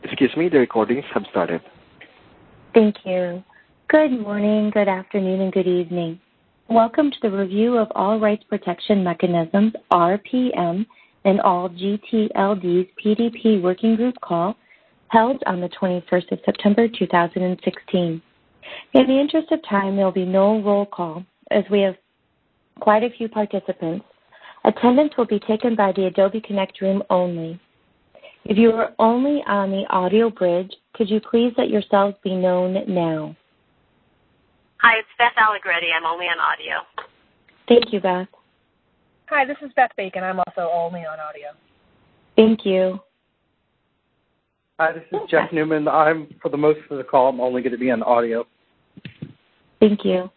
Excuse me, the recordings have started. Thank you. Good morning, good afternoon, and good evening. Welcome to the review of all rights protection mechanisms, RPM, and all GTLD's PDP working group call held on the 21st of September 2016. In the interest of time, there will be no roll call as we have quite a few participants. Attendance will be taken by the Adobe Connect room only. If you are only on the audio bridge, could you please let yourselves be known now? Hi, it's Beth Allegretti. I'm only on audio. Thank you, Beth. Hi, this is Beth Bacon. I'm also only on audio. Thank you. Hi, this is Jeff Newman. For the most of the call, I'm only going to be on audio. Thank you.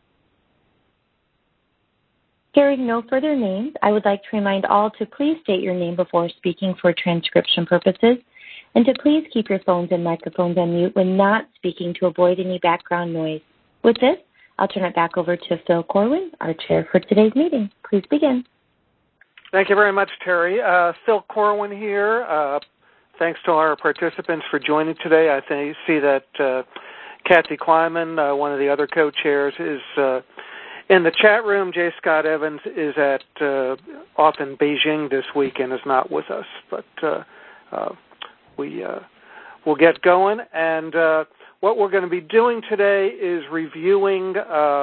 Hearing no further names, I would like to remind all to please state your name before speaking for transcription purposes, and to please keep your phones and microphones on mute when not speaking to avoid any background noise. With this, I'll turn it back over to Phil Corwin, our chair for today's meeting. Please begin. Thank you very much, Terry. Phil Corwin here. Thanks to our participants for joining today. I see that Kathy Kleiman, one of the other co-chairs, is in the chat room. J. Scott Evans is off in Beijing this week and is not with us, but we'll get going. And what we're going to be doing today is reviewing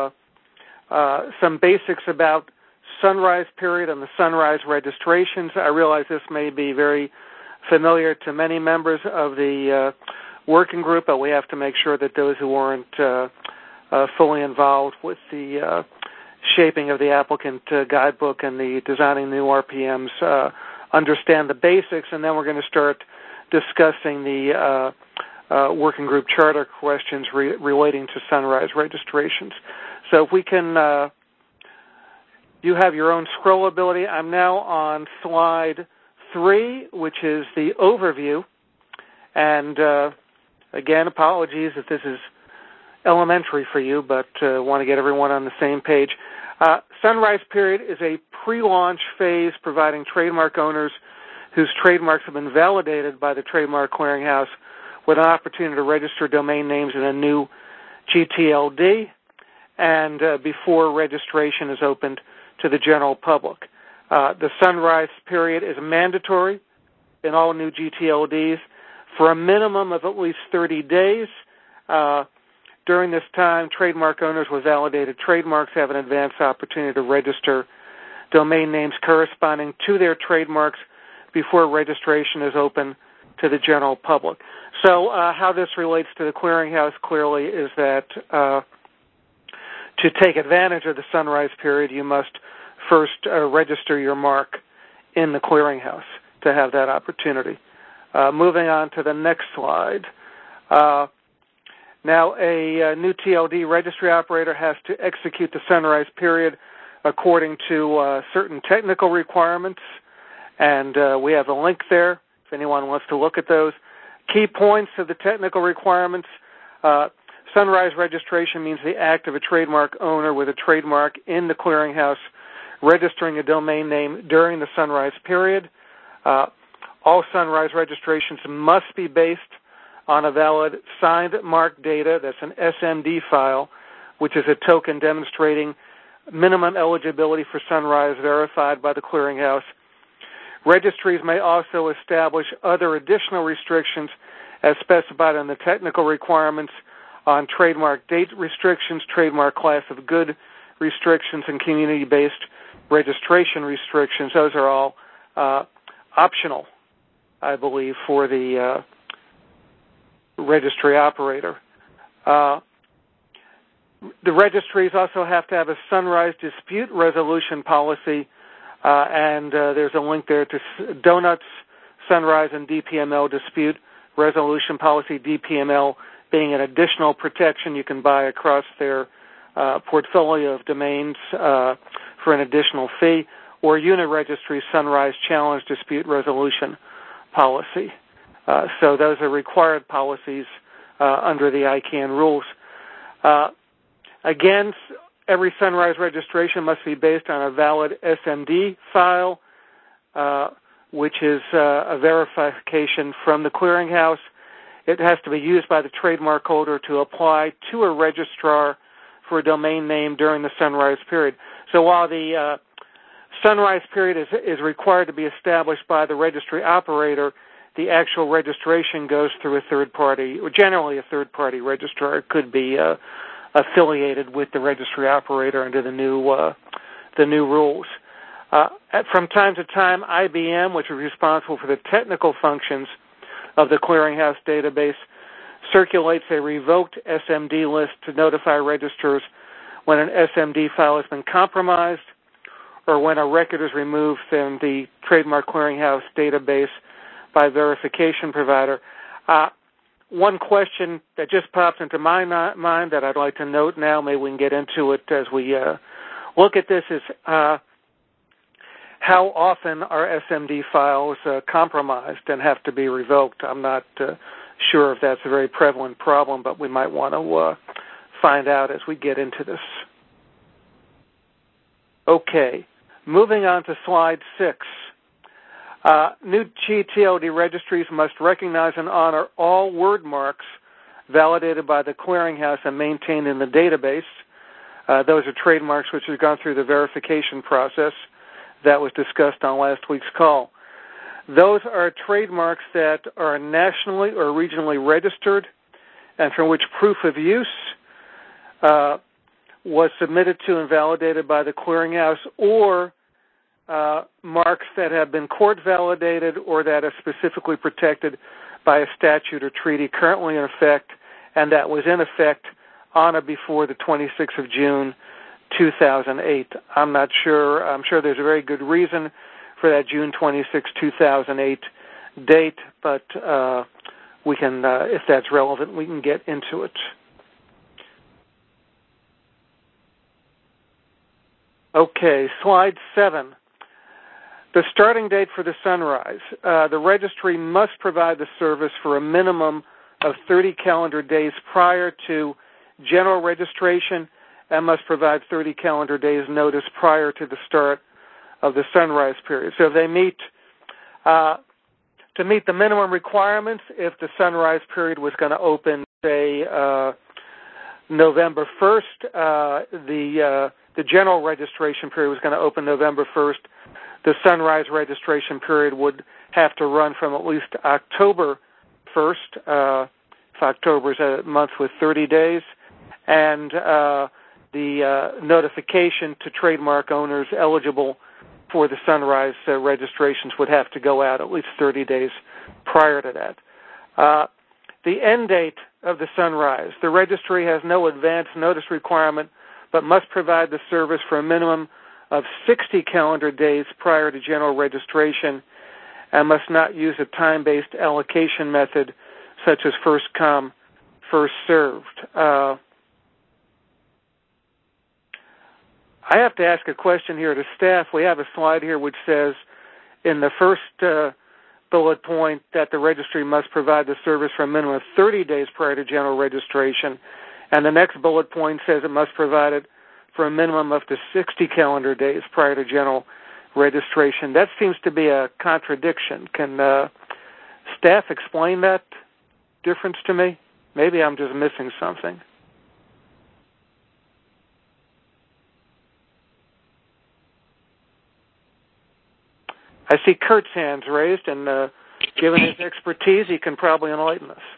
some basics about sunrise period and the sunrise registrations. I realize this may be very familiar to many members of the working group, but we have to make sure that those who aren't fully involved with the shaping of the applicant guidebook and the designing new RPMs understand the basics, and then we're going to start discussing the working group charter questions relating to sunrise registrations. So if we can, you have your own scroll ability. I'm now on slide 3, which is the overview. And again, apologies if this is elementary for you, but want to get everyone on the same page. Sunrise period is a pre-launch phase providing trademark owners whose trademarks have been validated by the Trademark Clearinghouse with an opportunity to register domain names in a new GTLD and before registration is opened to the general public. The sunrise period is mandatory in all new GTLDs for a minimum of at least 30 days. During this time, trademark owners with validated trademarks have an advanced opportunity to register domain names corresponding to their trademarks before registration is open to the general public. So how this relates to the clearinghouse clearly is that to take advantage of the sunrise period, you must first register your mark in the clearinghouse to have that opportunity. Moving on to the next slide. Now, a new TLD registry operator has to execute the sunrise period according to certain technical requirements, and we have a link there if anyone wants to look at those. Key points of the technical requirements. Sunrise registration means the act of a trademark owner with a trademark in the clearinghouse registering a domain name during the sunrise period. All sunrise registrations must be based on a valid signed mark data, that's an SMD file, which is a token demonstrating minimum eligibility for sunrise verified by the clearinghouse. Registries may also establish other additional restrictions as specified in the technical requirements on trademark date restrictions, trademark class of good restrictions, and community-based registration restrictions. Those are all optional, I believe, for the registry operator. The registries also have to have a sunrise dispute resolution policy, and there's a link there to Donuts, Sunrise, and DPML dispute resolution policy, DPML being an additional protection you can buy across their portfolio of domains for an additional fee, or Uniregistry Sunrise Challenge Dispute Resolution Policy. So those are required policies under the ICANN rules. Again, every sunrise registration must be based on a valid SMD file, which is a verification from the clearinghouse. it has to be used by the trademark holder to apply to a registrar for a domain name during the sunrise period. So while the sunrise period is required to be established by the registry operator, the actual registration goes through a third party, or generally a third party registrar. It could be affiliated with the registry operator under the new rules. From time to time, IBM, which is responsible for the technical functions of the clearinghouse database, circulates a revoked SMD list to notify registrars when an SMD file has been compromised or when a record is removed from the trademark clearinghouse database by verification provider. One question that just pops into my mind that I'd like to note now, maybe we can get into it as we look at this, is how often are SMD files compromised and have to be revoked. I'm not sure if that's a very prevalent problem, but we might want to find out as we get into this. Okay, moving on to slide 6. New GTLD registries must recognize and honor all word marks validated by the clearinghouse and maintained in the database. Those are trademarks which have gone through the verification process that was discussed on last week's call. Those are trademarks that are nationally or regionally registered and for which proof of use was submitted to and validated by the clearinghouse, or marks that have been court validated or that are specifically protected by a statute or treaty currently in effect and that was in effect on or before the 26th of June, 2008. I'm not sure. I'm sure there's a very good reason for that June 26, 2008 date, but we can, if that's relevant, we can get into it. Okay, slide 7. The starting date for the sunrise. The registry must provide the service for a minimum of 30 calendar days prior to general registration and must provide 30 calendar days notice prior to the start of the sunrise period. So if they meet, to meet the minimum requirements, if the sunrise period was going to open, say, November 1st, the general registration period was going to open November 1st, the sunrise registration period would have to run from at least October 1st, if October is a month with 30 days, and the notification to trademark owners eligible for the sunrise registrations would have to go out at least 30 days prior to that. The end date of the sunrise. The registry has no advance notice requirement, but must provide the service for a minimum of 60 calendar days prior to general registration and must not use a time-based allocation method such as first come, first served. I have to ask a question here to staff. We have a slide here which says in the first bullet point that the registry must provide the service for a minimum of 30 days prior to general registration, and the next bullet point says it must provide it for a minimum of 60 calendar days prior to general registration. That seems to be a contradiction. Can staff explain that difference to me? Maybe I'm just missing something. I see Kurt's hands raised, and given his expertise, he can probably enlighten us.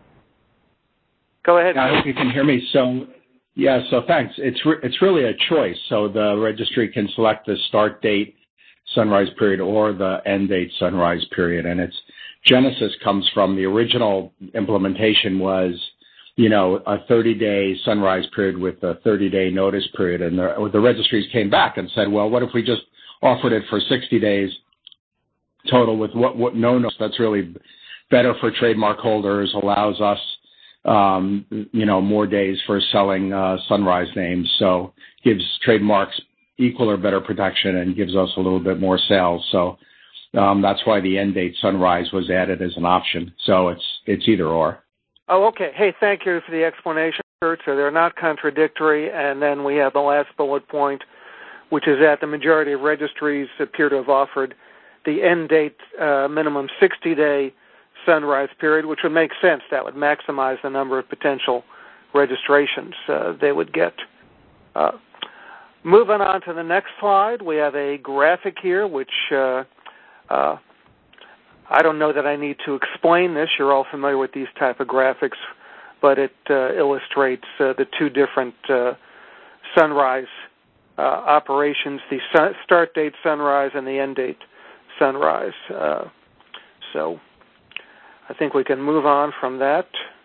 Go ahead. I hope you can hear me. So thanks. It's really a choice. So the registry can select the start date sunrise period or the end date sunrise period, and its genesis comes from the original implementation was, a 30-day sunrise period with a 30-day notice period, and the registries came back and said, well, what if we just offered it for 60 days total with what no notice? That's really better for trademark holders, allows us more days for selling sunrise names, so gives trademarks equal or better protection and gives us a little bit more sales. So that's why the end date sunrise was added as an option. So it's either or. Oh, okay. Hey, thank you for the explanation, Kurt. So they're not contradictory. And then we have the last bullet point, which is that the majority of registries appear to have offered the end date minimum 60-day sunrise period, which would make sense. That would maximize the number of potential registrations they would get. Moving on to the next slide, we have a graphic here, which I don't know that I need to explain this. You're all familiar with these type of graphics, but it illustrates the two different sunrise operations, the start date sunrise and the end date sunrise. So I think we can move on from that.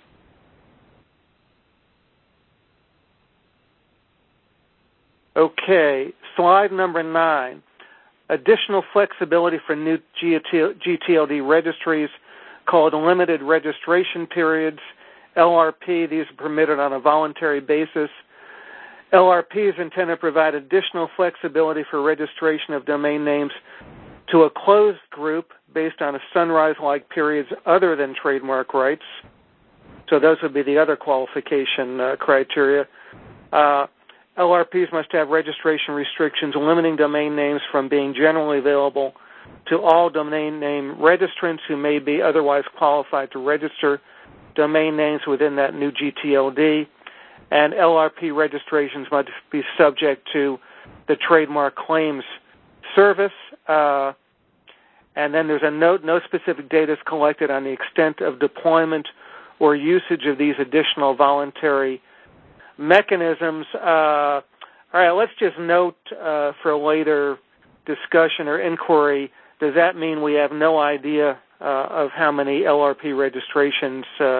Okay, slide number 9. Additional flexibility for new GTLD registries called limited registration periods, LRP. These are permitted on a voluntary basis. LRP is intended to provide additional flexibility for registration of domain names to a closed group based on a sunrise-like periods other than trademark rights. So those would be the other qualification criteria. LRPs must have registration restrictions limiting domain names from being generally available to all domain name registrants who may be otherwise qualified to register domain names within that new GTLD. And LRP registrations must be subject to the Trademark Claims Service. And then there's a note, no specific data is collected on the extent of deployment or usage of these additional voluntary mechanisms. All right, let's just note for later discussion or inquiry, does that mean we have no idea of how many LRP registrations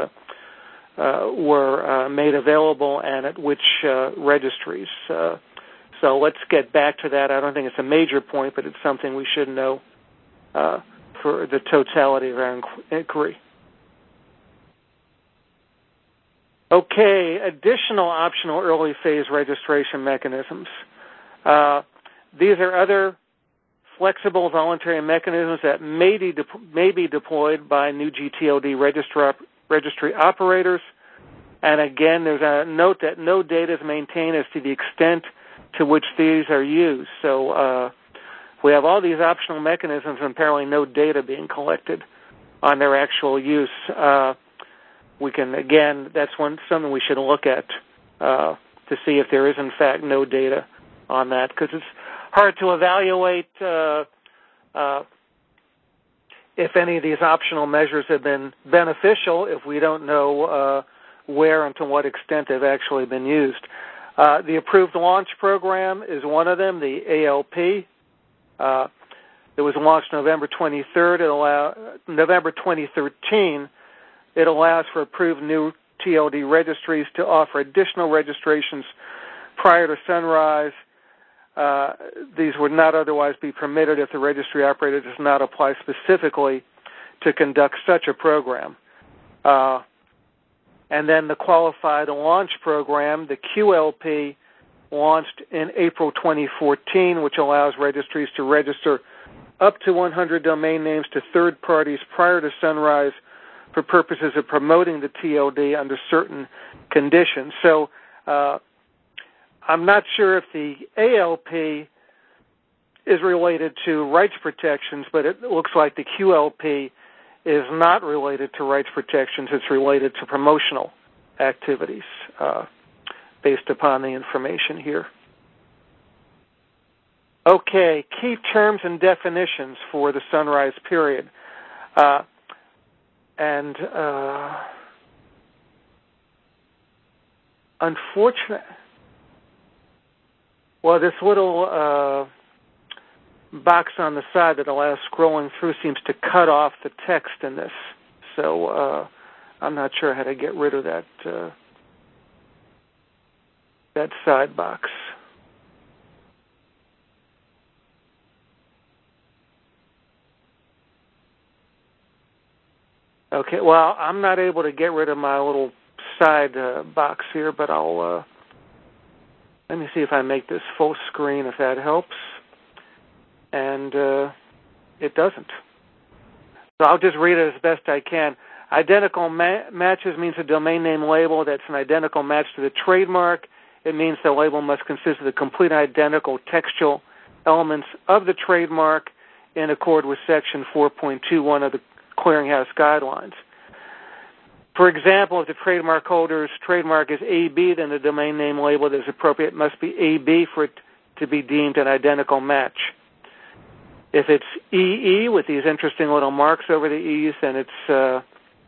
were made available and at which registries? So let's get back to that. I don't think it's a major point, but it's something we should know for the totality of our inquiry. Okay, additional optional early phase registration mechanisms. These are other flexible voluntary mechanisms that may be deployed by new GTLD registry operators. And again, there's a note that no data is maintained as to the extent to which these are used. So we have all these optional mechanisms and apparently no data being collected on their actual use. We can, again, that's something we should look at to see if there is, in fact, no data on that, because it's hard to evaluate if any of these optional measures have been beneficial if we don't know where and to what extent they've actually been used. The Approved Launch Program is one of them, the ALP. It was launched November 23rd. November 2013. It allows for approved new TLD registries to offer additional registrations prior to sunrise. These would not otherwise be permitted if the registry operator does not apply specifically to conduct such a program. And then the Qualified Launch Program, the QLP, launched in April 2014, which allows registries to register up to 100 domain names to third parties prior to sunrise for purposes of promoting the TLD under certain conditions. So I'm not sure if the ALP is related to rights protections, but it looks like the QLP is not related to rights protections. It's related to promotional activities based upon the information here. Okay, key terms and definitions for the sunrise period. Unfortunately, well, this little box on the side that allows scrolling through seems to cut off the text in this. So I'm not sure how to get rid of that that side box. Okay, well, I'm not able to get rid of my little side box here, but I'll let me see if I make this full screen, if that helps. And it doesn't. So I'll just read it as best I can. Identical matches means a domain name label that's an identical match to the trademark. It means the label must consist of the complete identical textual elements of the trademark in accord with Section 4.21 of the clearinghouse guidelines. For example, if the trademark holder's trademark is AB, then the domain name label that is appropriate must be AB for it to be deemed an identical match. If it's EE with these interesting little marks over the E's, then it's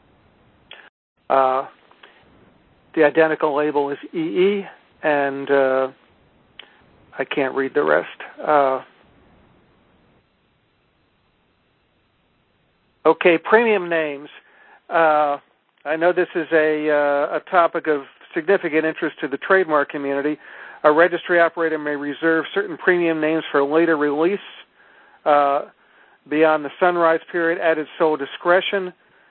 the identical label is EE, and I can't read the rest. Okay, premium names. I know this is a topic of significant interest to the trademark community. A registry operator may reserve certain premium names for later release beyond the sunrise period at its sole discretion.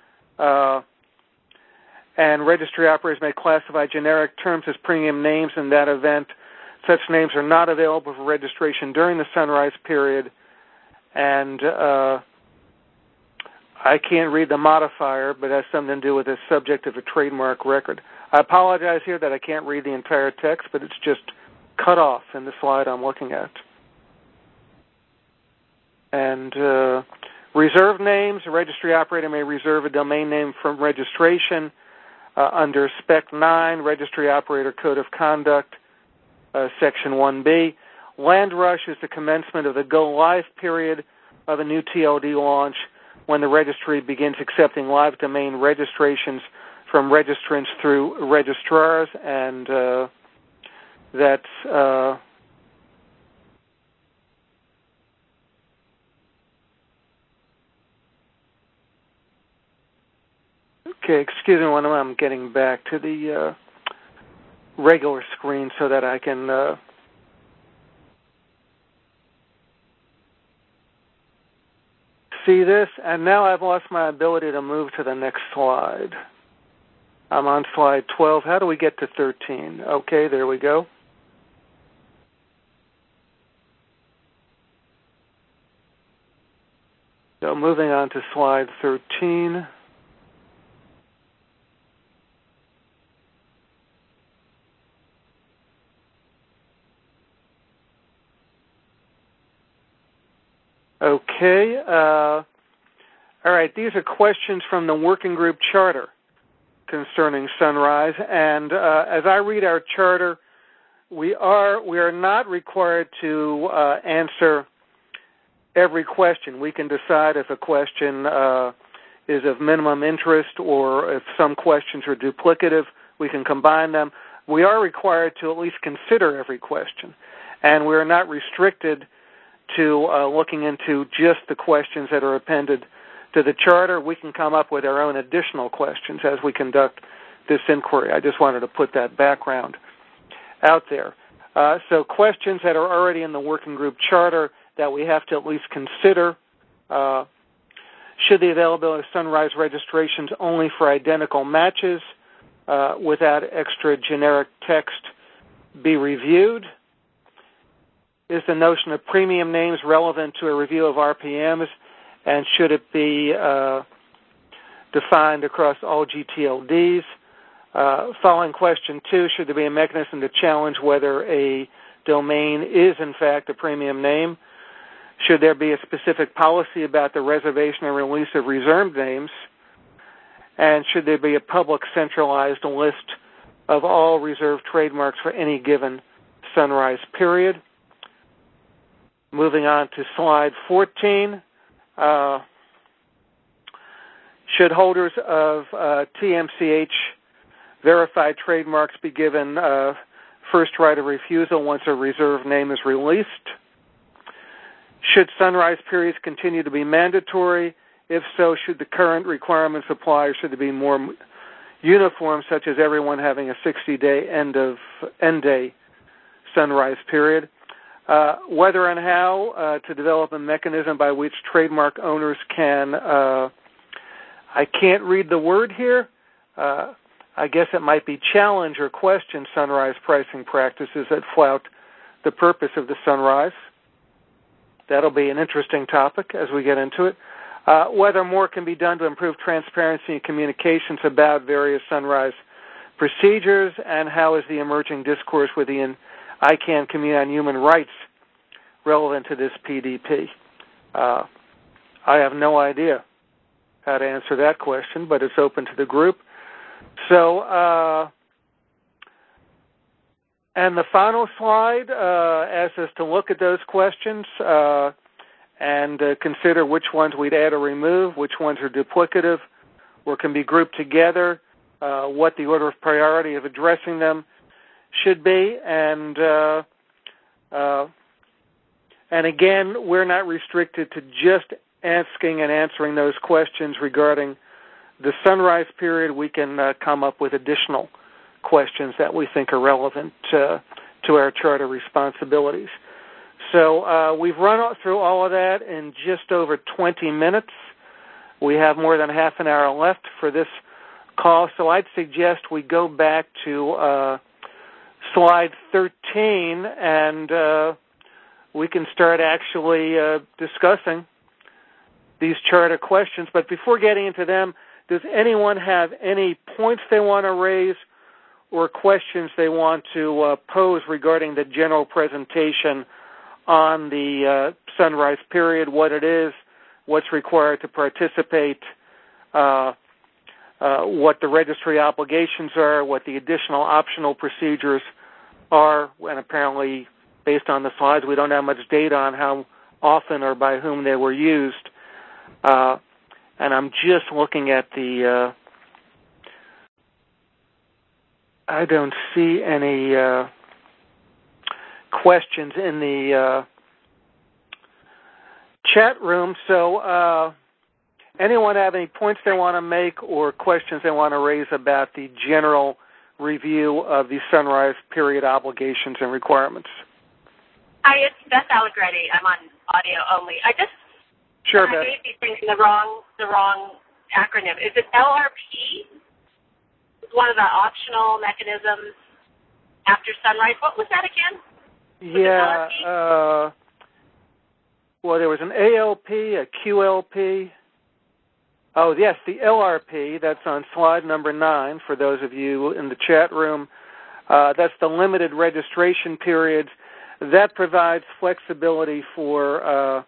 And registry operators may classify generic terms as premium names. In that event, such names are not available for registration during the sunrise period. And I can't read the modifier, but it has something to do with the subject of a trademark record. I apologize here that I can't read the entire text, but it's just cut off in the slide I'm looking at. And reserve names. A registry operator may reserve a domain name from registration under Spec 9, Registry Operator Code of Conduct, Section 1B. Land rush is the commencement of the go-live period of a new TLD launch when the registry begins accepting live domain registrations from registrants through registrars, and that's okay, excuse me when I'm getting back to the regular screen so that I can see this. And now I've lost my ability to move to the next slide. I'm on slide 12. How do we get to 13? Okay, there we go. So moving on to slide 13. Okay. All right. These are questions from the working group charter concerning Sunrise. And as I read our charter, we are not required to answer every question. We can decide if a question is of minimum interest, or if some questions are duplicative, we can combine them. We are required to at least consider every question, and we are not restricted to looking into just the questions that are appended to the charter. We can come up with our own additional questions as we conduct this inquiry. I just wanted to put that background out there. So questions that are already in the working group charter that we have to at least consider. Should the availability of Sunrise registrations only for identical matches without extra generic text be reviewed? Is the notion of premium names relevant to a review of RPMs, and should it be defined across all GTLDs? Following question 2, should there be a mechanism to challenge whether a domain is in fact a premium name? Should there be a specific policy about the reservation and release of reserved names? And should there be a public centralized list of all reserved trademarks for any given Sunrise period? Moving on to slide 14. Should holders of TMCH verified trademarks be given first right of refusal once a reserved name is released? Should Sunrise periods continue to be mandatory? If so, should the current requirements apply, or should they be more uniform, such as everyone having a 60-day end day Sunrise period? Whether and how to develop a mechanism by which trademark owners can, I can't read the word here, I guess it might be challenge or question Sunrise pricing practices that flout the purpose of the Sunrise. That'll be an interesting topic as we get into it. Whether more can be done to improve transparency and communications about various Sunrise procedures, and how is the emerging discourse within ICANN community on human rights relevant to this PDP? I have no idea. how to answer that question, but it's open to the group. So, and the final slide asks us to look at those questions and consider which ones we'd add or remove, which ones are duplicative or can be grouped together, what the order of priority of addressing them should be, and again, we're not restricted to just asking and answering those questions regarding the sunrise period. We can come up with additional questions that we think are relevant to our charter responsibilities. So we've run through all of that in just over 20 minutes. We have more than half an hour left for this call, so I'd suggest we go back to slide 13 and we can start actually discussing these charter questions. But before getting into them, does anyone have any points they want to raise or questions they want to pose regarding the general presentation on the sunrise period, what it is, what's required to participate, what the registry obligations are, what the additional optional procedures are, and apparently, based on the slides, we don't have much data on how often or by whom they were used. And I'm just looking at the, I don't see any questions in the chat room. So anyone have any points they want to make or questions they want to raise about the general review of the sunrise period obligations and requirements? Hi, it's Beth Allegretti. I'm on audio only. I may be thinking the wrong acronym. Is it LRP? It's one of the optional mechanisms after sunrise. What was that again? Yeah. Well, there was an ALP, a QLP. Oh, yes, the LRP. That's on slide number 9 for those of you in the chat room. That's the limited registration periods. That provides flexibility for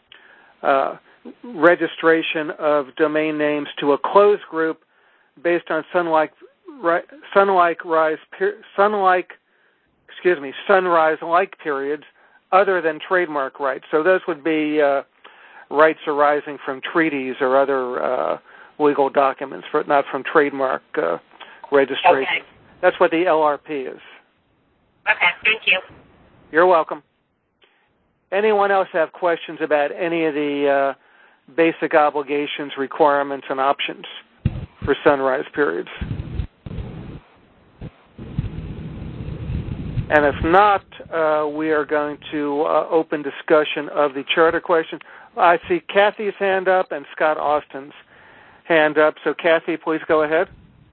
registration of domain names to a closed group based on sunrise-like periods other than trademark rights. So those would be rights arising from treaties or other legal documents, not from trademark registration. Okay. That's what the LRP is. Okay, thank you. You're welcome. Anyone else have questions about any of the basic obligations, requirements, and options for sunrise periods? And if not, we are going to open discussion of the charter question. I see Kathy's hand up and Scott Austin's hand up. So, Kathy, please go ahead.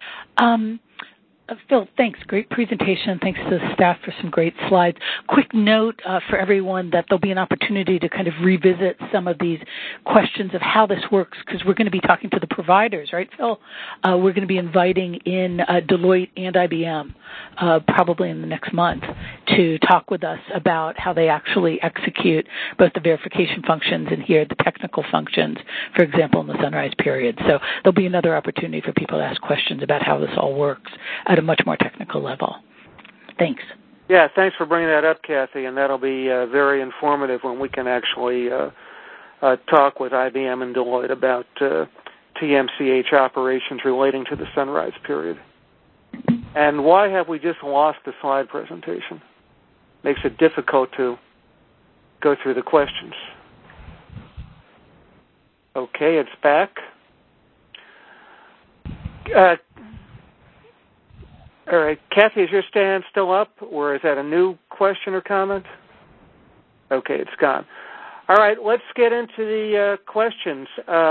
Phil, thanks. Great presentation. Thanks to the staff for some great slides. Quick note for everyone that there'll be an opportunity to kind of revisit some of these questions of how this works, because we're going to be talking to the providers, right, Phil? We're going to be inviting in Deloitte and IBM probably in the next month to talk with us about how they actually execute both the verification functions and here the technical functions, for example, in the sunrise period. So there'll be another opportunity for people to ask questions about how this all works at a much more technical level. Thanks. Yeah, thanks for bringing that up, Kathy, and that'll be very informative when we can actually talk with IBM and Deloitte about TMCH operations relating to the sunrise period. And why have we just lost the slide presentation? Makes it difficult to go through the questions. Okay, it's back. All right, Kathy, is your stand still up, or is that a new question or comment? Okay, it's gone. All right, let's get into the questions.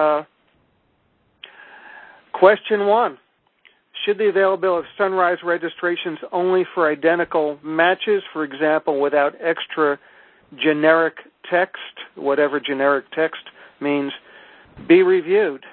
Question 1. Should the availability of sunrise registrations only for identical matches, for example, without extra generic text, whatever generic text means, be reviewed?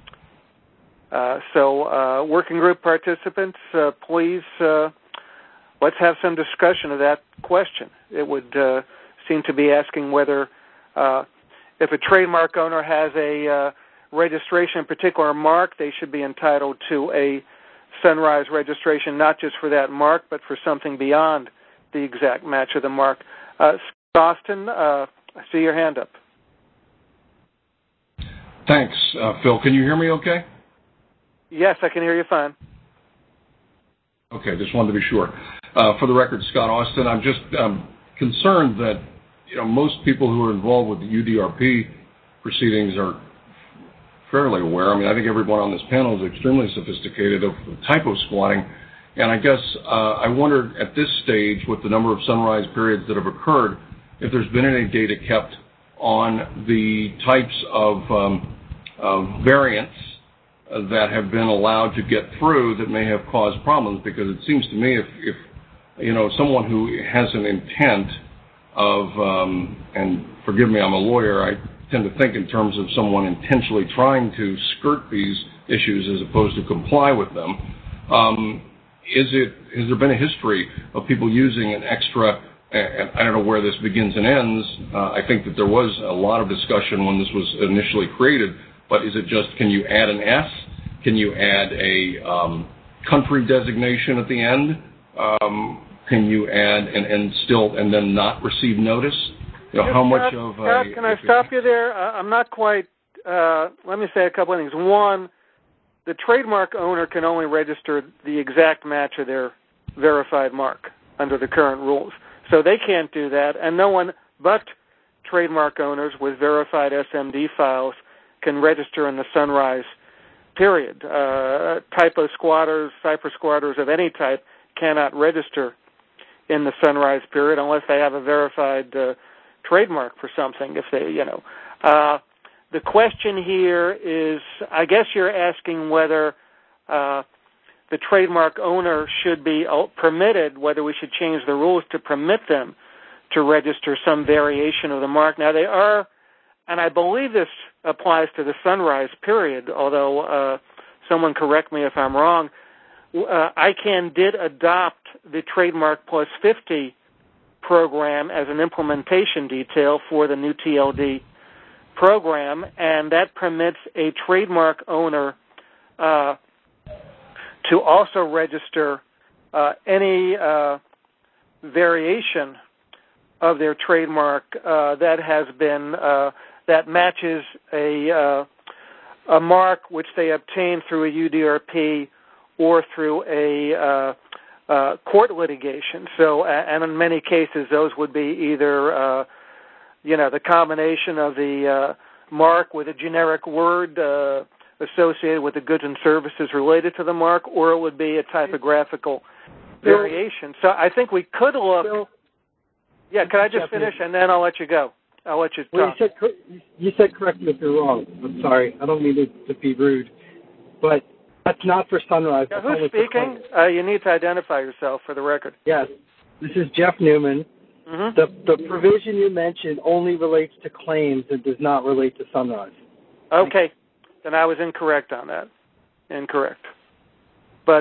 So working group participants, please, let's have some discussion of that question. It would seem to be asking whether if a trademark owner has a registration, a particular mark, they should be entitled to a Sunrise registration, not just for that mark, but for something beyond the exact match of the mark. Austin, I see your hand up. Thanks, Phil. Can you hear me okay? Yes, I can hear you fine. Okay, just wanted to be sure. For the record, Scott Austin, I'm just concerned that most people who are involved with the UDRP proceedings are fairly aware. I mean, I think everyone on this panel is extremely sophisticated of typo squatting, and I guess I wondered at this stage, with the number of Sunrise periods that have occurred, if there's been any data kept on the types of variants that have been allowed to get through that may have caused problems, because it seems to me if someone who has an intent of, and forgive me, I'm a lawyer, I tend to think in terms of someone intentionally trying to skirt these issues as opposed to comply with them. Has there been a history of people using an extra, and I don't know where this begins and ends, I think that there was a lot of discussion when this was initially created, but is it just, can you add an S? Can you add a country designation at the end? Can you add and then not receive notice? How much of Scott, can I stop you there? I'm not quite, let me say a couple of things. One, the trademark owner can only register the exact match of their verified mark under the current rules. So they can't do that, and no one but trademark owners with verified SMD files can register in the Sunrise period. Typo squatters, cipher squatters of any type cannot register in the Sunrise period unless they have a verified trademark for something. If they, the question here is, I guess you're asking whether the trademark owner should be permitted, whether we should change the rules to permit them to register some variation of the mark. Now, they are, and I believe this applies to the Sunrise period, although someone correct me if I'm wrong, ICANN did adopt the Trademark Plus 50 program as an implementation detail for the new TLD program, and that permits a trademark owner to also register any variation of their trademark that has been that matches a mark which they obtained through a UDRP or through a court litigation. So, and in many cases, those would be either the combination of the mark with a generic word associated with the goods and services related to the mark, or it would be a typographical variation. So I think we could look. Bill, yeah, can I just finish and then I'll let you go? I'll let you talk. Well, you said correct me if you're wrong. I'm sorry. I don't mean to be rude, but that's not for Sunrise. Yeah, who's speaking? You need to identify yourself for the record. Yes, this is Jeff Newman. Mm-hmm. The provision you mentioned only relates to claims and does not relate to Sunrise. Okay. Then I was incorrect on that. Incorrect. But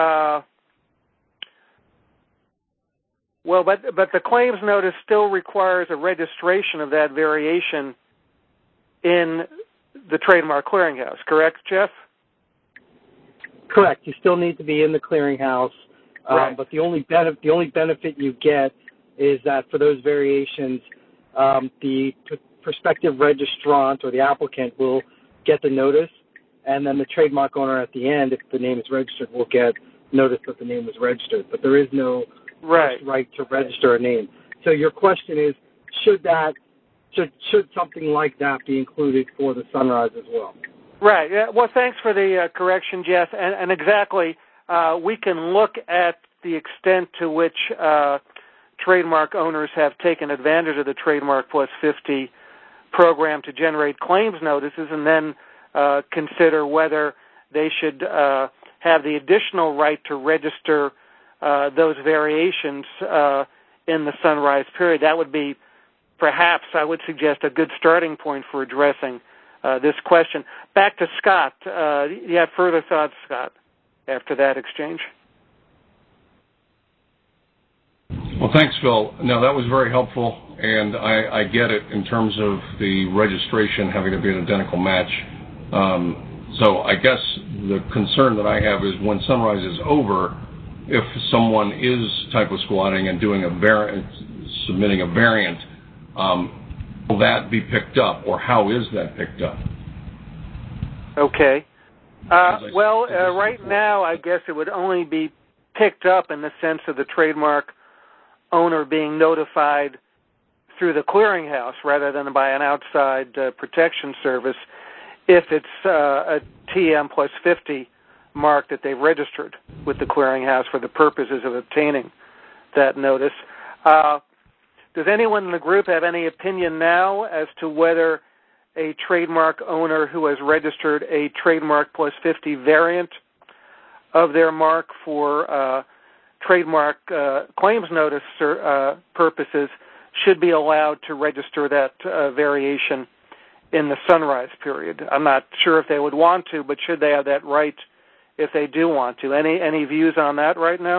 but the claims notice still requires a registration of that variation in the Trademark Clearinghouse. Correct, Jeff? Correct. You still need to be in the clearinghouse, right. But the only benefit you get is that for those variations, the prospective registrant or the applicant will get the notice, and then the trademark owner at the end, if the name is registered, will get notice that the name was registered. But there is no right to register a name. So your question is, should something like that be included for the Sunrise as well? Right. Yeah. Well, thanks for the correction, Jeff. And exactly, we can look at the extent to which trademark owners have taken advantage of the Trademark Plus 50 program to generate claims notices, and then consider whether they should have the additional right to register those variations in the Sunrise period. That would be, perhaps, I would suggest, a good starting point for addressing this question. Back to Scott. You have further thoughts, Scott, after that exchange? Well, thanks, Phil. No, that was very helpful, and I get it in terms of the registration having to be an identical match So I guess the concern that I have is when Sunrise is over, if someone is typo squatting and doing submitting a variant, will that be picked up, or how is that picked up? Okay. Right now, I guess it would only be picked up in the sense of the trademark owner being notified through the clearinghouse rather than by an outside protection service if it's a TM plus 50 mark that they've registered with the clearinghouse for the purposes of obtaining that notice. Does anyone in the group have any opinion now as to whether a trademark owner who has registered a trademark plus 50 variant of their mark for trademark claims notice purposes should be allowed to register that variation in the Sunrise period? I'm not sure if they would want to, but should they have that right if they do want to? Any views on that right now?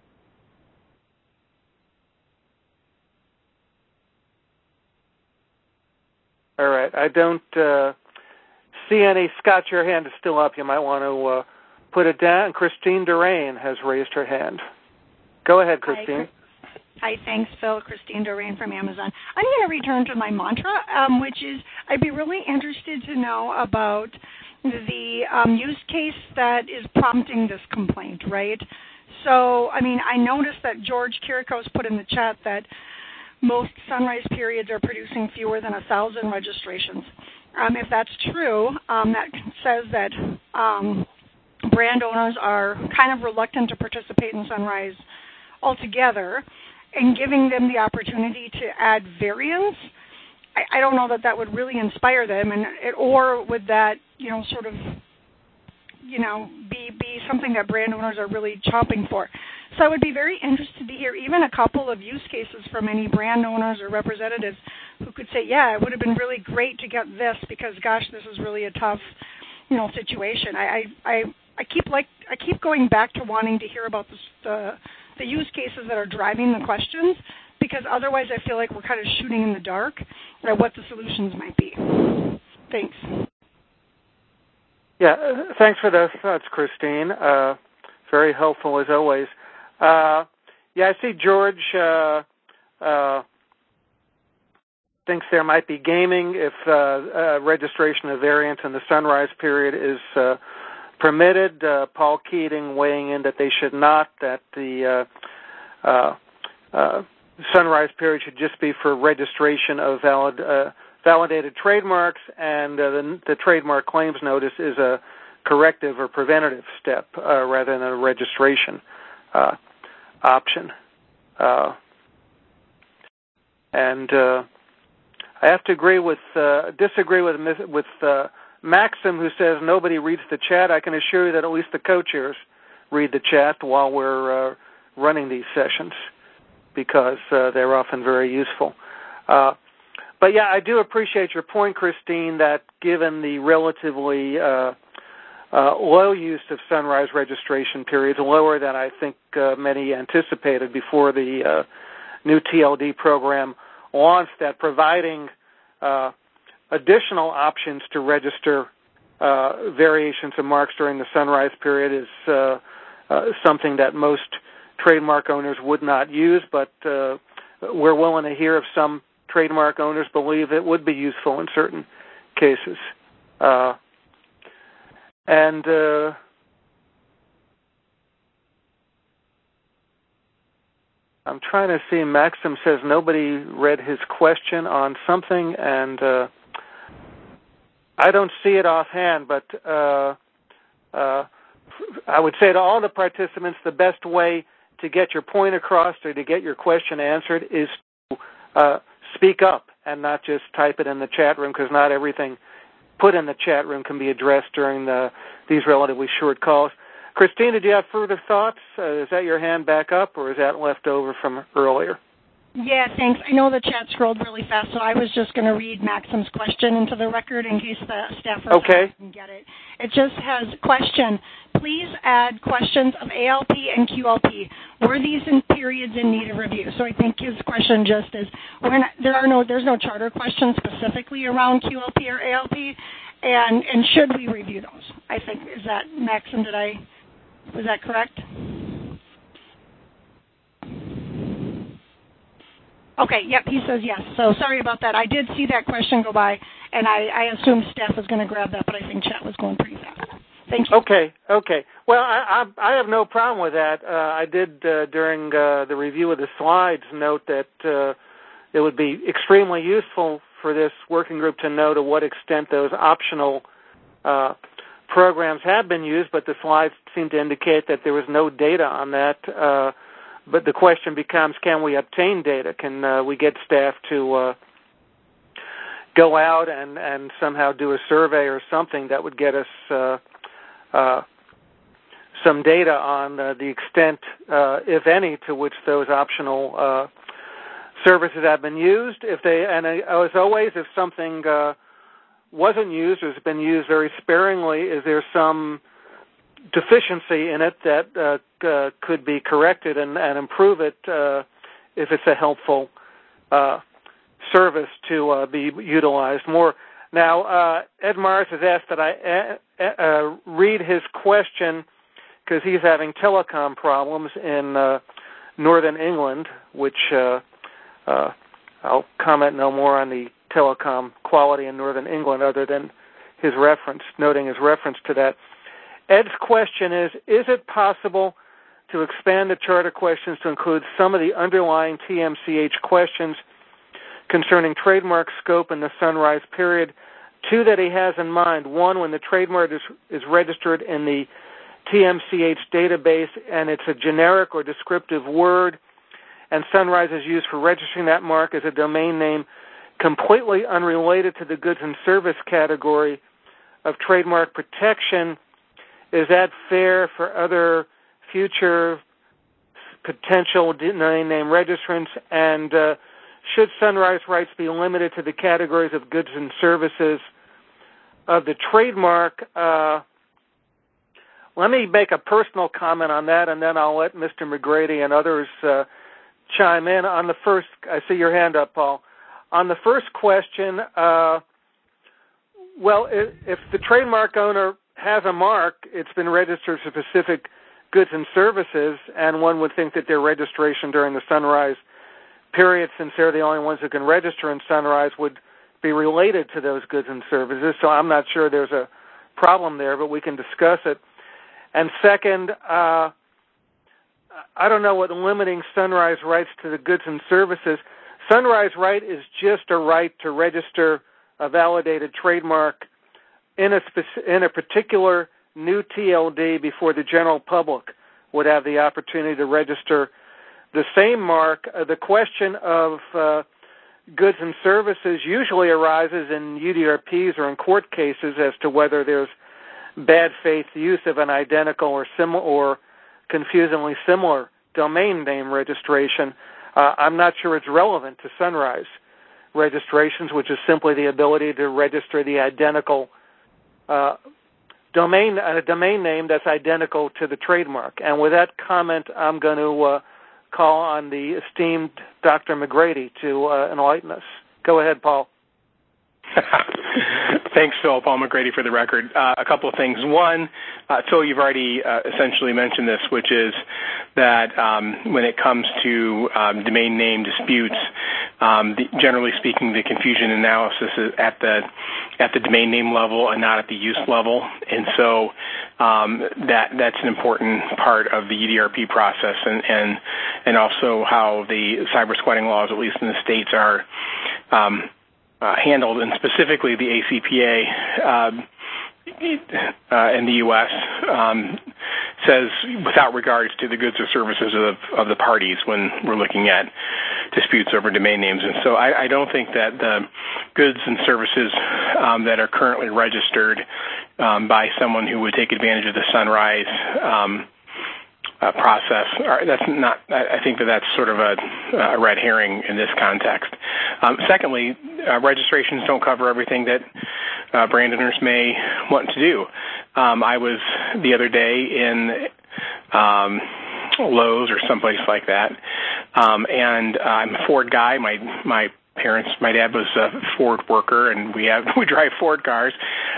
All right. I don't see any. Scott, your hand is still up. You might want to put it down. Christine Durain has raised her hand. Go ahead, Christine. Hi, thanks, Phil. Christine Durain from Amazon. I'm going to return to my mantra, which is I'd be really interested to know about the use case that is prompting this complaint, right? So, I noticed that George Kirikos put in the chat that most Sunrise periods are producing fewer than 1,000 registrations. If that's true, that says that brand owners are kind of reluctant to participate in Sunrise altogether, and giving them the opportunity to add variants, I don't know that would really inspire them, or would that, be something that brand owners are really chomping for. So I would be very interested to hear even a couple of use cases from any brand owners or representatives who could say, yeah, it would have been really great to get this because, gosh, this is really a tough, situation. I keep going back to wanting to hear about the use cases that are driving the questions, because otherwise I feel like we're kind of shooting in the dark at what the solutions might be. Thanks. Yeah, thanks for those thoughts, Christine. Very helpful as always. I see George thinks there might be gaming if registration of variants in the Sunrise period is permitted. Paul Keating weighing in that they should not, that the Sunrise period should just be for registration of validated trademarks, and the trademark claims notice is a corrective or preventative step rather than a registration option. And I have to disagree with Maxim, who says nobody reads the chat. I can assure you that at least the co-chairs read the chat while we're running these sessions, because they're often very useful. But yeah, I do appreciate your point, Christine, that given the relatively low use of Sunrise registration periods, lower than I think many anticipated before the new TLD program launched, that providing additional options to register variations of marks during the Sunrise period is something that most trademark owners would not use, but we're willing to hear if some trademark owners believe it would be useful in certain cases. And I'm trying to see, Maxim says nobody read his question on something, and I don't see it offhand, but I would say to all the participants, the best way to get your point across or to get your question answered is to speak up and not just type it in the chat room, because not everything put in the chat room can be addressed during these relatively short calls. Christine, did you have further thoughts? Is that your hand back up, or is that left over from earlier? Yeah, thanks. I know the chat scrolled really fast, so I was just going to read Maxim's question into the record in case the staffers can get it. It just has question. Please add questions of ALP and QLP. Were these periods in need of review? So I think his question just is, there's no charter question specifically around QLP or ALP, And should we review those? I think, is that, Maxim, was that correct? Okay, yep, he says yes. So sorry about that. I did see that question go by, and I assumed staff was going to grab that, but I think chat was going pretty fast. Thank you. Okay. Well, I have no problem with that. I did, during the review of the slides, note that it would be extremely useful for this working group to know to what extent those optional programs have been used, but the slides seem to indicate that there was no data on that. But the question becomes, can we obtain data? Can we get staff to go out and somehow do a survey or something that would get us some data on the extent, if any, to which those optional services have been used? And as always, if something wasn't used or has been used very sparingly, is there some deficiency in it that could be corrected and improve it if it's a helpful service to be utilized more? Now, Ed Mars has asked that I read his question because he's having telecom problems in northern England, which I'll comment no more on the telecom quality in northern England other than his reference, noting his reference to that. Ed's question is it possible to expand the charter questions to include some of the underlying TMCH questions concerning trademark scope in the sunrise period? Two that he has in mind. One, when the trademark is registered in the TMCH database and it's a generic or descriptive word, and sunrise is used for registering that mark as a domain name completely unrelated to the goods and service category of trademark protection. Is that fair for other future potential domain name registrants? And should sunrise rights be limited to the categories of goods and services of the trademark? Let me make a personal comment on that, and then I'll let Mr. McGrady and others chime in. On the first, I see your hand up, Paul. On the first question, well, if the trademark owner has a mark, it's been registered for specific goods and services, and one would think that their registration during the sunrise period, since they're the only ones who can register in sunrise, would be related to those goods and services. So I'm not sure there's a problem there, but we can discuss it. And second, I don't know what limiting sunrise rights to the goods and services. Sunrise right is just a right to register a validated trademark in a particular new TLD before the general public would have the opportunity to register the same mark. The question of goods and services usually arises in UDRPs or in court cases as to whether there's bad faith use of an identical or similar or confusingly similar domain name registration. I'm not sure it's relevant to sunrise registrations, which is simply the ability to register the identical domain name that's identical to the trademark. And with that comment, I'm going to call on the esteemed Dr. McGrady to enlighten us. Go ahead, Paul. Thanks, Phil. Paul McGrady for the record. A couple of things. One, Phil, you've already essentially mentioned this, which is that when it comes to domain name disputes, generally speaking, the confusion analysis is at the domain name level and not at the use level, and so that's an important part of the UDRP process, and also how the cyber squatting laws, at least in the states, are handled, and specifically the ACPA in the U.S. Says without regards to the goods or services of the parties when we're looking at disputes over domain names. And so I don't think that the goods and services that are currently registered by someone who would take advantage of the sunrise process, I think that's sort of a red herring in this context. Secondly, registrations don't cover everything that brand owners may want to do. I was the other day in Lowe's or someplace like that, and I'm a Ford guy. My dad was a Ford worker, and we drive Ford cars.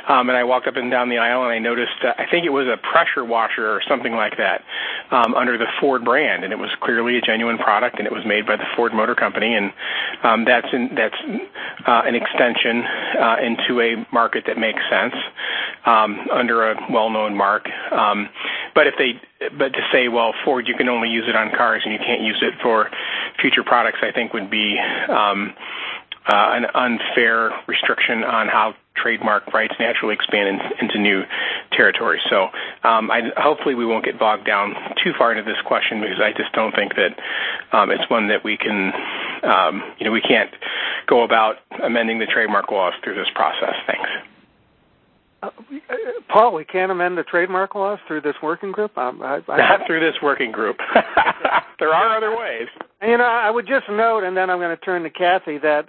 and I walked up and down the aisle, and I noticed, I think it was a pressure washer or something like that under the Ford brand, and it was clearly a genuine product, and it was made by the Ford Motor Company, and that's an extension into a market that makes sense under a well-known mark. But to say, well, Ford, you can only use it on cars and you can't use it for future products, I think would be an unfair restriction on how trademark rights naturally expand into new territories. So hopefully we won't get bogged down too far into this question, because I just don't think that it's one that we can, we can't go about amending the trademark laws through this process. Thanks. Paul, we can't amend the trademark laws through this working group? Not through this working group. There are other ways. I would just note, and then I'm going to turn to Kathy, that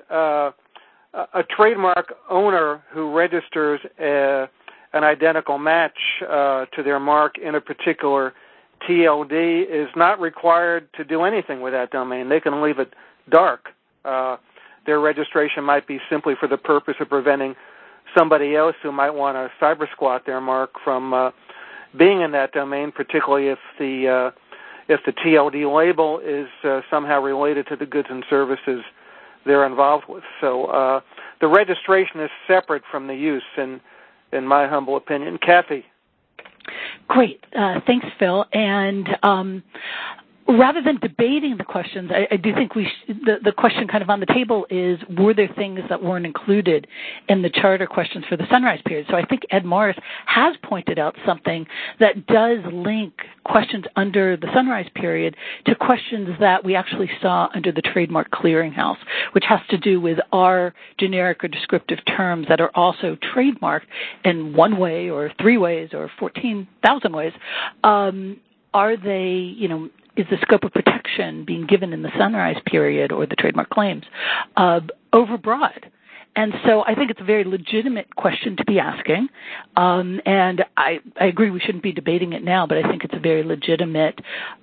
a trademark owner who registers an identical match to their mark in a particular TLD is not required to do anything with that domain. They can leave it dark. Their registration might be simply for the purpose of preventing somebody else who might want to cyber squat their mark from being in that domain, particularly if the TLD label is somehow related to the goods and services they're involved with. So the registration is separate from the use, in my humble opinion. Kathy. Great. Thanks, Phil. And rather than debating the questions, I do think the question kind of on the table is, were there things that weren't included in the charter questions for the sunrise period? So I think Ed Morris has pointed out something that does link questions under the sunrise period to questions that we actually saw under the trademark clearinghouse, which has to do with our generic or descriptive terms that are also trademarked in one way or three ways or 14,000 ways. Are they, is the scope of protection being given in the sunrise period or the trademark claims overbroad? And so I think it's a very legitimate question to be asking. And I agree we shouldn't be debating it now, but I think it's a very legitimate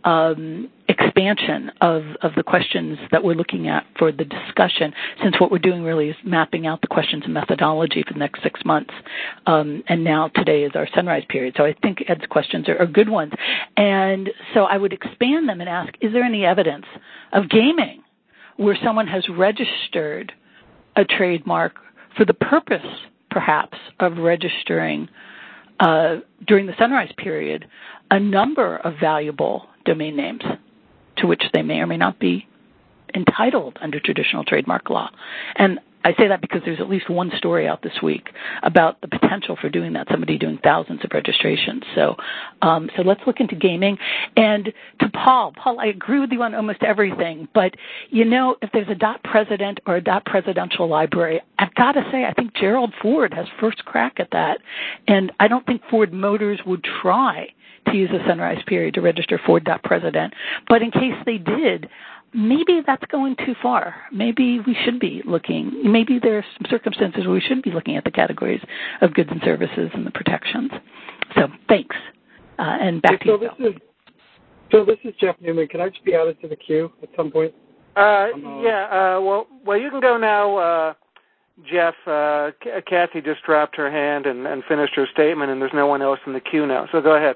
expansion of the questions that we're looking at for the discussion, since what we're doing really is mapping out the questions and methodology for the next 6 months. And now today is our sunrise period. So I think Ed's questions are good ones. And so I would expand them and ask, is there any evidence of gaming where someone has registered a trademark for the purpose, perhaps, of registering during the sunrise period a number of valuable domain names to which they may or may not be entitled under traditional trademark law? And I say that because there's at least one story out this week about the potential for doing that, somebody doing thousands of registrations. So let's look into gaming. And to Paul, I agree with you on almost everything, but, if there's a .president or a .presidential library, I've got to say I think Gerald Ford has first crack at that, and I don't think Ford Motors would try to use the sunrise period to register Ford.president, but in case they did, maybe that's going too far. Maybe we should be looking. Maybe there are some circumstances where we should be looking at the categories of goods and services and the protections. So thanks. And back to you, Phil. Phil, this is Jeff Newman. Can I just be added to the queue at some point? Well, you can go now, Jeff. Kathy just dropped her hand and finished her statement, and there's no one else in the queue now. So go ahead.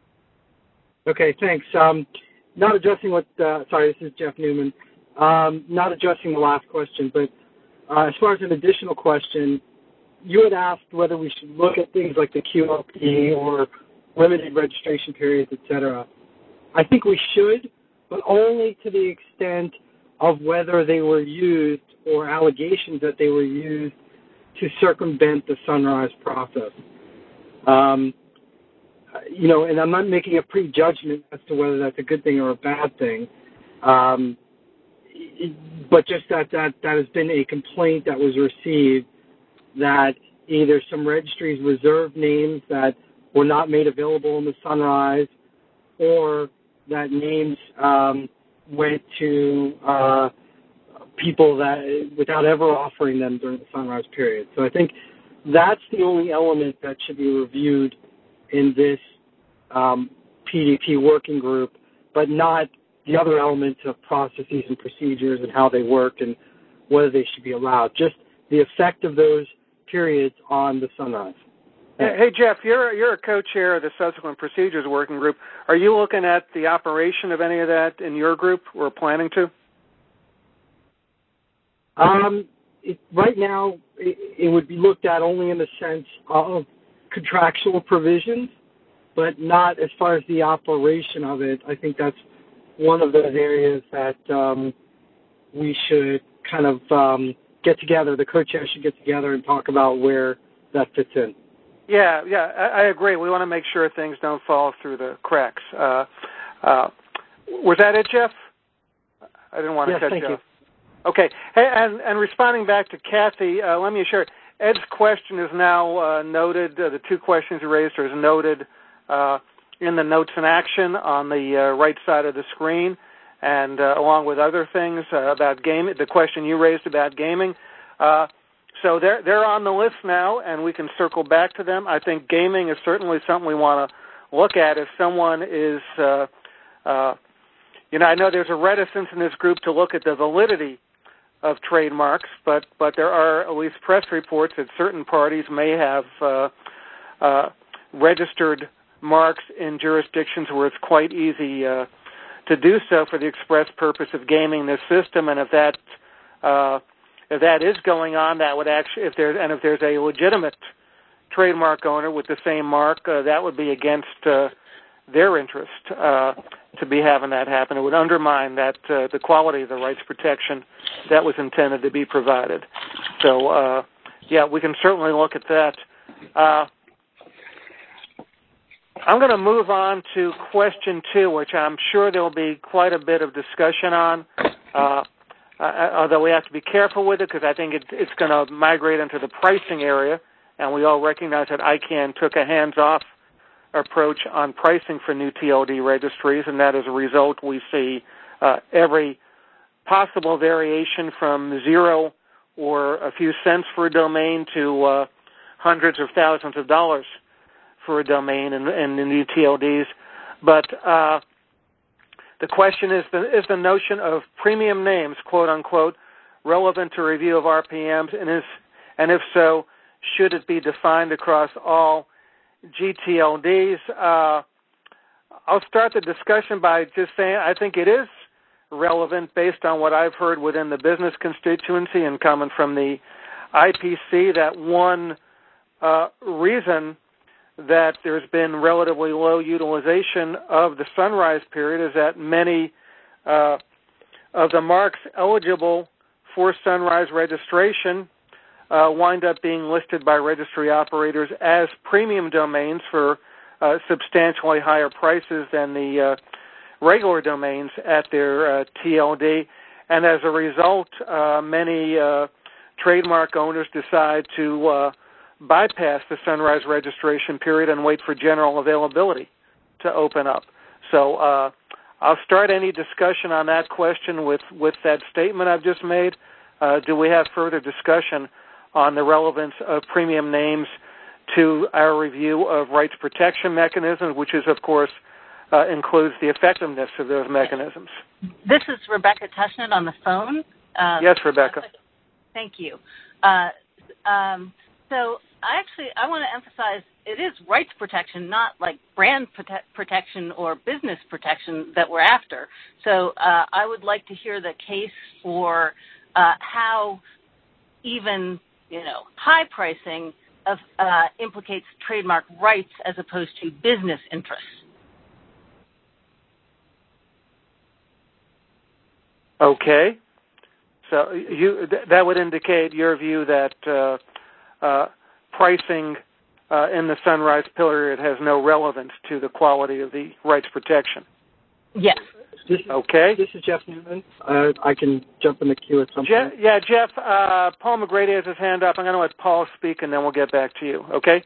Okay, thanks. Not addressing this is Jeff Newman. Not addressing the last question, but as far as an additional question, you had asked whether we should look at things like the QLP or limited registration periods, et cetera. I think we should, but only to the extent of whether they were used or allegations that they were used to circumvent the sunrise process. And I'm not making a prejudgment as to whether that's a good thing or a bad thing, but just that has been a complaint that was received that either some registries reserved names that were not made available in the sunrise, or that names went to people that without ever offering them during the sunrise period. So I think that's the only element that should be reviewed in this PDP working group, but not the other elements of processes and procedures and how they work and whether they should be allowed. Just the effect of those periods on the sunrise. Hey, Jeff, you're a co-chair of the Subsequent Procedures Working Group. Are you looking at the operation of any of that in your group or planning to? Right now, it would be looked at only in the sense of contractual provisions, but not as far as the operation of it. I think that's one of those areas that we should kind of get together. The co-chairs should get together and talk about where that fits in. Yeah, I agree. We want to make sure things don't fall through the cracks. Was that it, Jeff? I didn't want to cut you off. Okay. Hey, and responding back to Kathy, let me assure Ed's question is now noted. The two questions he raised are noted in the notes in action on the right side of the screen, and along with other things about gaming, the question you raised about gaming. So they're on the list now, and we can circle back to them. I think gaming is certainly something we want to look at. If someone is, I know there's a reticence in this group to look at the validity of trademarks, but there are at least press reports that certain parties may have registered marks in jurisdictions where it's quite easy to do so for the express purpose of gaming this system. And if that is going on, that would actually, if there's a legitimate trademark owner with the same mark, that would be against their interest to be having that happen. It would undermine that the quality of the rights protection that was intended to be provided. So, we can certainly look at that. I'm going to move on to question 2, which I'm sure there will be quite a bit of discussion on, although we have to be careful with it because I think it's going to migrate into the pricing area, and we all recognize that ICANN took a hands-off approach on pricing for new TLD registries, and that as a result we see every possible variation from $0 or a few cents for a domain to hundreds of thousands of dollars for a domain in the new TLDs. But the question is the notion of premium names, quote unquote, relevant to review of RPMs, and if so, should it be defined across all GTLDs? I'll start the discussion by just saying I think it is relevant based on what I've heard within the business constituency and coming from the IPC, that one reason that there's been relatively low utilization of the sunrise period is that many of the marks eligible for sunrise registration wind up being listed by registry operators as premium domains for substantially higher prices than the regular domains at their TLD. And as a result, many trademark owners decide to bypass the sunrise registration period and wait for general availability to open up. So I'll start any discussion on that question with that statement I've just made. Do we have further discussion on the relevance of premium names to our review of rights protection mechanisms, which is, of course, includes the effectiveness of those mechanisms? This is Rebecca Tushnet on the phone. Yes, Rebecca. Thank you. So I want to emphasize it is rights protection, not like brand protection or business protection that we're after. So I would like to hear the case for how even high pricing implicates trademark rights as opposed to business interests. Okay. So that would indicate your view that pricing in the sunrise period has no relevance to the quality of the rights protection. Yes. Okay. This is Jeff Newman. I can jump in the queue at some point. Yeah, Jeff, Paul McGrady has his hand up. I'm going to let Paul speak, and then we'll get back to you, okay?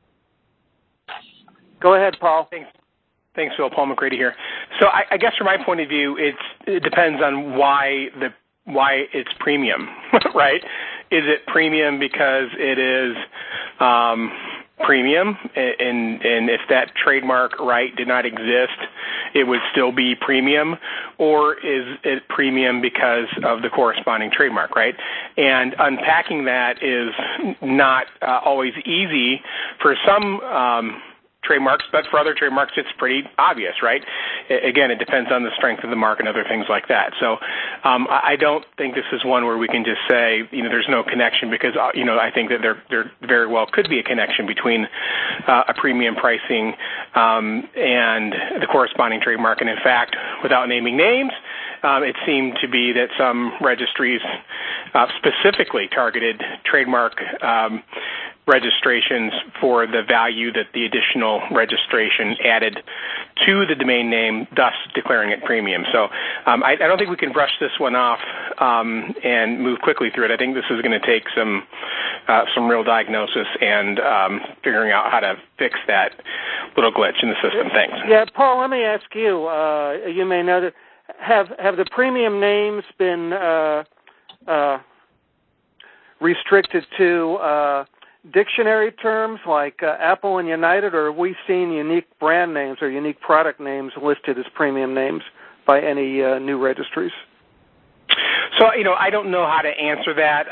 Go ahead, Paul. Thanks, Phil. Paul McGrady here. So I guess from my point of view, it depends on why it's premium, right? Is it premium because it is premium, and if that trademark right did not exist it would still be premium, or is it premium because of the corresponding trademark, right? And unpacking that is not always easy for some trademarks, but for other trademarks, it's pretty obvious, right? Again, it depends on the strength of the mark and other things like that. So I don't think this is one where we can just say, there's no connection, because, I think that there very well could be a connection between a premium pricing and the corresponding trademark. And in fact, without naming names, it seemed to be that some registries specifically targeted trademark registrations for the value that the additional registration added to the domain name, thus declaring it premium. So I don't think we can brush this one off and move quickly through it. I think this is going to take some real diagnosis and figuring out how to fix that little glitch in the system. Thanks. Yeah, Paul, let me ask you. You may know that have the premium names been restricted to dictionary terms like Apple and United, or have we seen unique brand names or unique product names listed as premium names by any new registries? So, I don't know how to answer that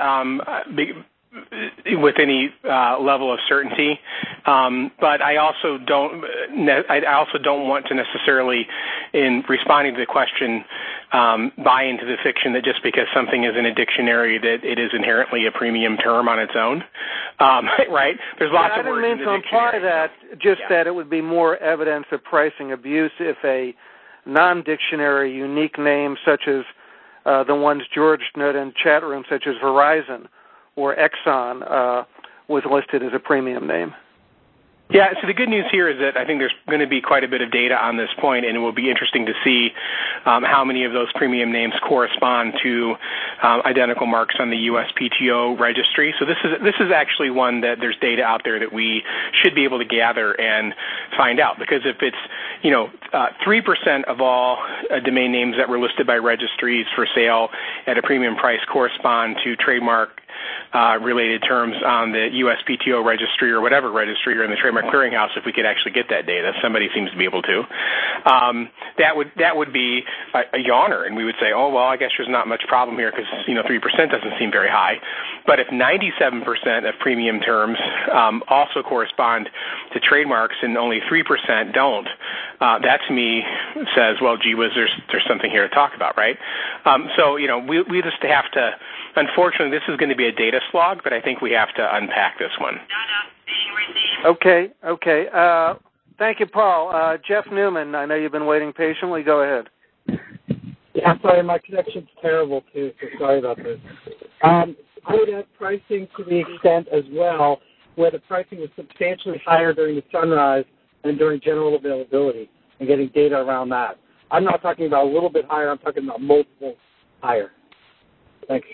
with any level of certainty, but I also don't want to necessarily, in responding to the question, buy into the fiction that just because something is in a dictionary that it is inherently a premium term on its own, right? There's lots of words in the dictionary. I didn't mean to imply that, just that it would be more evidence of pricing abuse if a non-dictionary unique name such as the ones George noted in chat room, such as Verizon or Exxon, was listed as a premium name. Yeah, so the good news here is that I think there's going to be quite a bit of data on this point, and it will be interesting to see how many of those premium names correspond to identical marks on the USPTO registry. So this is actually one that there's data out there that we should be able to gather and find out, because if it's 3% of all domain names that were listed by registries for sale at a premium price correspond to trademark related terms on the USPTO registry or whatever registry or in the Trademark Clearinghouse, if we could actually get that data. Somebody seems to be able to. That would be a yawner, and we would say, oh, well, I guess there's not much problem here because 3% doesn't seem very high. But if 97% of premium terms also correspond to trademarks and only 3% don't, that to me says, well, gee whiz, there's something here to talk about, right? So we just have to. Unfortunately, this is going to be a data slog, but I think we have to unpack this one. Okay. Thank you, Paul. Jeff Newman, I know you've been waiting patiently. Go ahead. Yeah, sorry, my connection's terrible, too, so sorry about this. I would add pricing to the extent as well where the pricing was substantially higher during the sunrise than during general availability, and getting data around that. I'm not talking about a little bit higher. I'm talking about multiple higher. Thanks.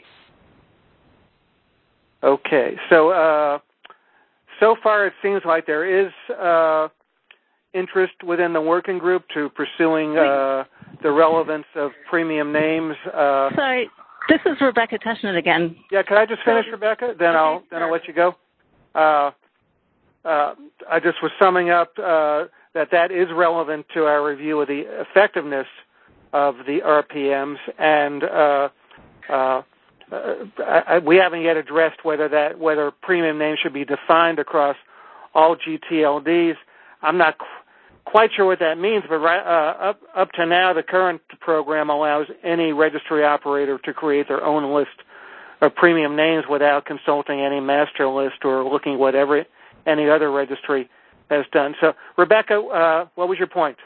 Okay, so far it seems like there is interest within the working group to pursuing the relevance of premium names. Sorry, this is Rebecca Tushnet again. Yeah, can I just finish, Rebecca? Then I'll let you go. I just was summing up that is relevant to our review of the effectiveness of the RPMs, and we haven't yet addressed whether premium names should be defined across all GTLDs. I'm not quite sure what that means, but up to now, the current program allows any registry operator to create their own list of premium names without consulting any master list or looking whatever any other registry has done. So, Rebecca, what was your point?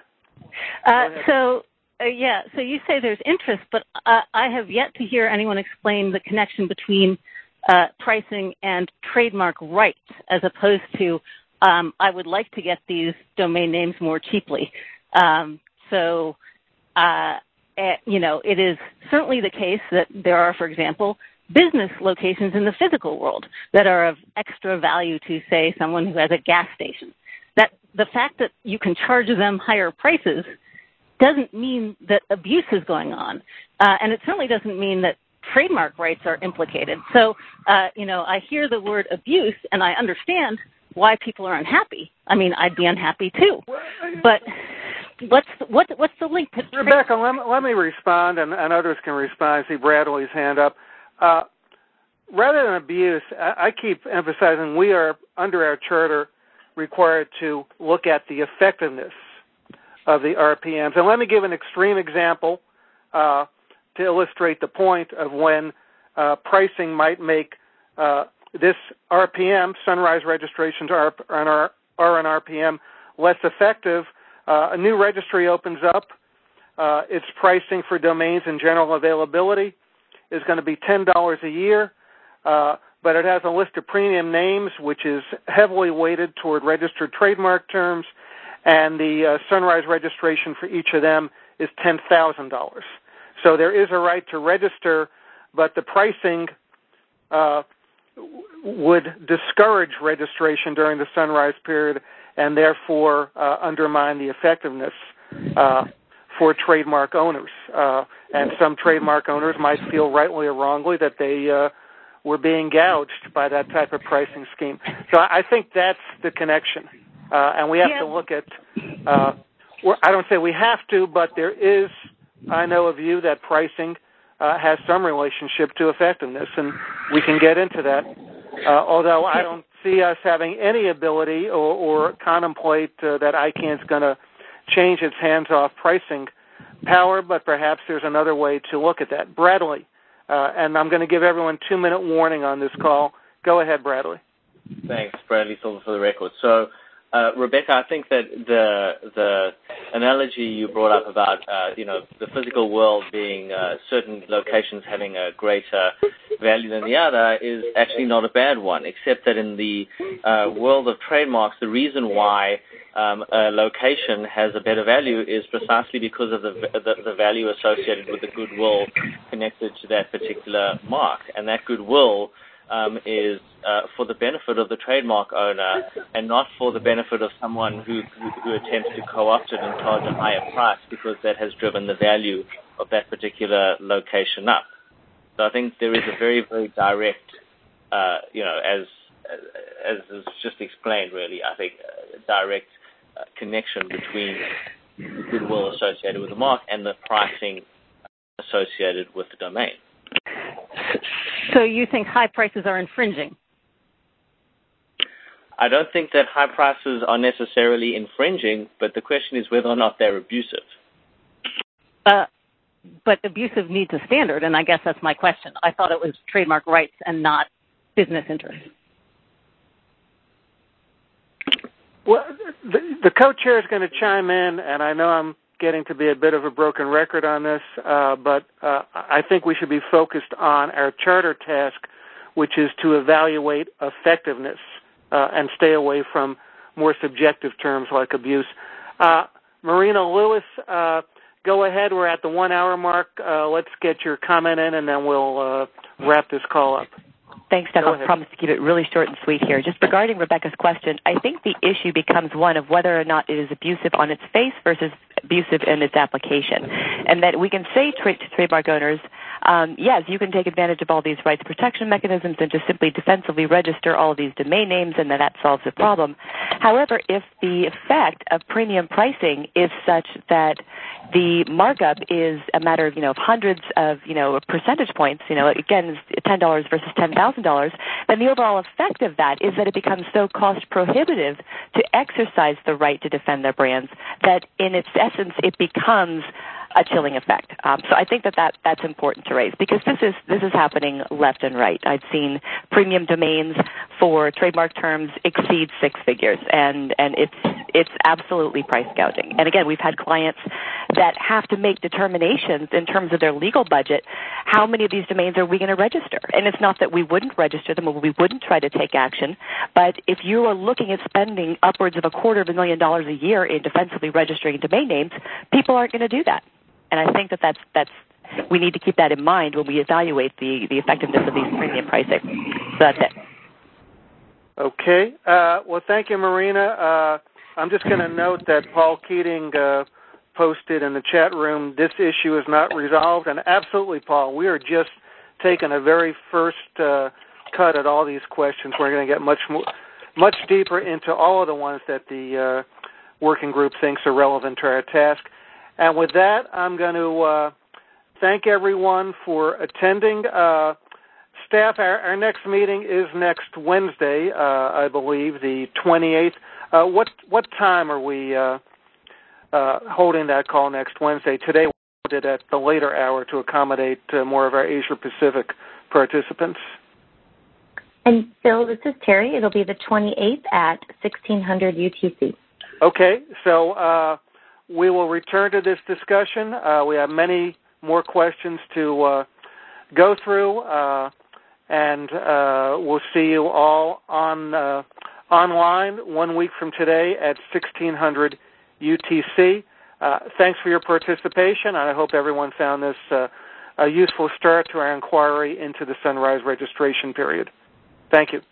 So you say there's interest, but I have yet to hear anyone explain the connection between pricing and trademark rights, as opposed to I would like to get these domain names more cheaply. It is certainly the case that there are, for example, business locations in the physical world that are of extra value to, say, someone who has a gas station. That the fact that you can charge them higher prices doesn't mean that abuse is going on. And it certainly doesn't mean that trademark rights are implicated. So, I hear the word abuse, and I understand why people are unhappy. I mean, I'd be unhappy too. But what's the link? Rebecca, let me respond, and others can respond. I see Bradley's hand up. Rather than abuse, I keep emphasizing we are, under our charter, required to look at the effectiveness of the RPMs. And let me give an extreme example to illustrate the point of when pricing might make this RPM, Sunrise registrations are an RPM, less effective. A new registry opens up. Its pricing for domains and general availability is going to be $10 a year, but it has a list of premium names, which is heavily weighted toward registered trademark terms, and the Sunrise registration for each of them is $10,000. So there is a right to register, but the pricing would discourage registration during the Sunrise period and therefore undermine the effectiveness for trademark owners. And some trademark owners might feel rightly or wrongly that they were being gouged by that type of pricing scheme. So I think that's the connection. And we have to look at, I don't say we have to, but there is, I know, a view that pricing has some relationship to effectiveness, and we can get into that. Although I don't see us having any ability or contemplate that ICANN's going to change its hands-off pricing power, but perhaps there's another way to look at that. Bradley, and I'm going to give everyone 2-minute warning on this call. Go ahead, Bradley. Thanks, Bradley Silver, for the record. So, Rebecca, I think that the analogy you brought up about the physical world being certain locations having a greater value than the other is actually not a bad one, except that in the world of trademarks, the reason why a location has a better value is precisely because of the value associated with the goodwill connected to that particular mark, and that goodwill is for the benefit of the trademark owner and not for the benefit of someone who attempts to co-opt it and charge a higher price because that has driven the value of that particular location up. So I think there is a very, very direct, as is just explained, really, I think direct connection between the goodwill associated with the mark and the pricing associated with the domain. So you think high prices are infringing? I don't think that high prices are necessarily infringing, but the question is whether or not they're abusive. But abusive needs a standard, and I guess that's my question. I thought it was trademark rights and not business interests. Well, the co-chair is going to chime in, and I know I'm getting to be a bit of a broken record on this, but I think we should be focused on our charter task, which is to evaluate effectiveness and stay away from more subjective terms like abuse. Marina Lewis, go ahead. We're at the 1 hour mark. Let's get your comment in, and then we'll wrap this call up. Thanks, Doug. I'll promise to keep it really short and sweet here. Just regarding Rebecca's question, I think the issue becomes one of whether or not it is abusive on its face versus abusive in its application. And that we can say to trademark owners, yes, you can take advantage of all these rights protection mechanisms and just simply defensively register all of these domain names, and that solves the problem. However, if the effect of premium pricing is such that the markup is a matter of, hundreds of, percentage points, again, $10 versus $10,000, then the overall effect of that is that it becomes so cost prohibitive to exercise the right to defend their brands that in its essence it becomes a chilling effect. So I think that's important to raise because this is happening left and right. I've seen premium domains for trademark terms exceed 6 figures, and it's absolutely price gouging. And again, we've had clients that have to make determinations in terms of their legal budget. How many of these domains are we going to register? And it's not that we wouldn't register them or we wouldn't try to take action, but if you are looking at spending upwards of $250,000 a year in defensively registering domain names, people aren't going to do that. And I think that's we need to keep that in mind when we evaluate the effectiveness of these premium pricing. So that's it. Okay. Well, thank you, Marina. I'm just going to note that Paul Keating posted in the chat room, this issue is not resolved. And absolutely, Paul, we are just taking a very first cut at all these questions. We're going to get much deeper into all of the ones that the working group thinks are relevant to our task. And with that, I'm going to thank everyone for attending. Staff, our next meeting is next Wednesday, I believe, the 28th. What time are we holding that call next Wednesday? Today we did it at the later hour to accommodate more of our Asia Pacific participants. And Phil, this is Terry. It'll be the 28th at 1600 UTC. Okay, so we will return to this discussion. We have many more questions to go through, and we'll see you all on online 1 week from today at 1600 UTC. Thanks for your participation. I hope everyone found this a useful start to our inquiry into the Sunrise registration period. Thank you.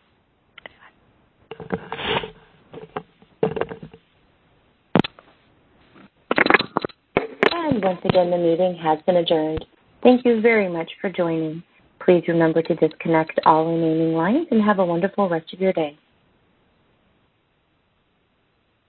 And once again, the meeting has been adjourned. Thank you very much for joining. Please remember to disconnect all remaining lines and have a wonderful rest of your day.